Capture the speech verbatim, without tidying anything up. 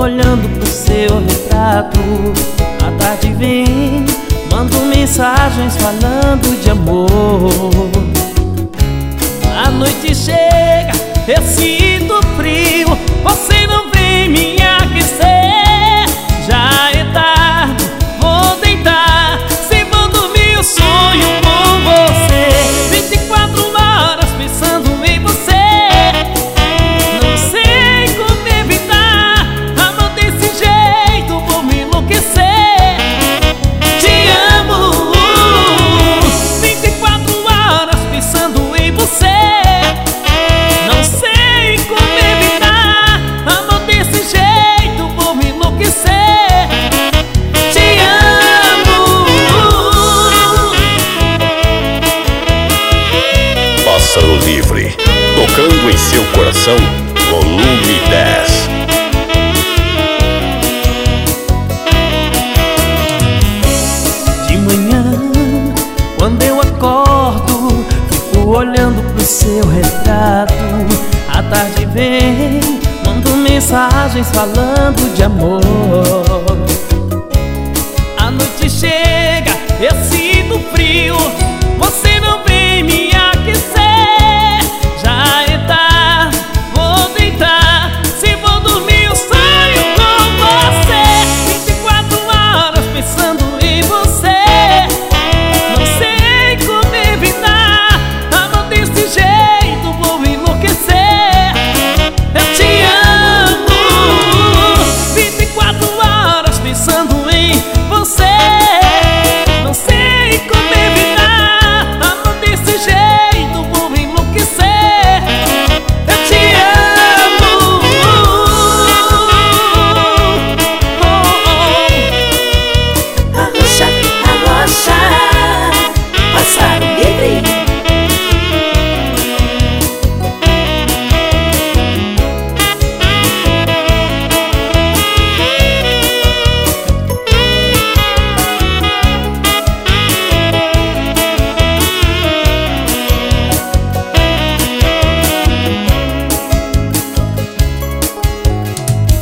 olhando pro seu retrato. A tarde vem, mando mensagens falando de amor. A noite chega, eu sinto frio, você não vem me aquecer. Já é tarde, vou deitar, se vou dormir eu sonho com você. Vinte e quatro horas pensando em você, não sei como evitar. Amor desse jeito, vou me enlouquecer. Te amo. Vinte e quatro horas pensando em você, não sei como evitar. Amor desse jeito, vou me enlouquecer. Te amo. Pássaro Livre, tocando em seu coração, volume dez. De manhã, quando eu acordo, fico olhando pro seu retrato. A tarde vem, mando mensagens falando de amor. A noite chega, eu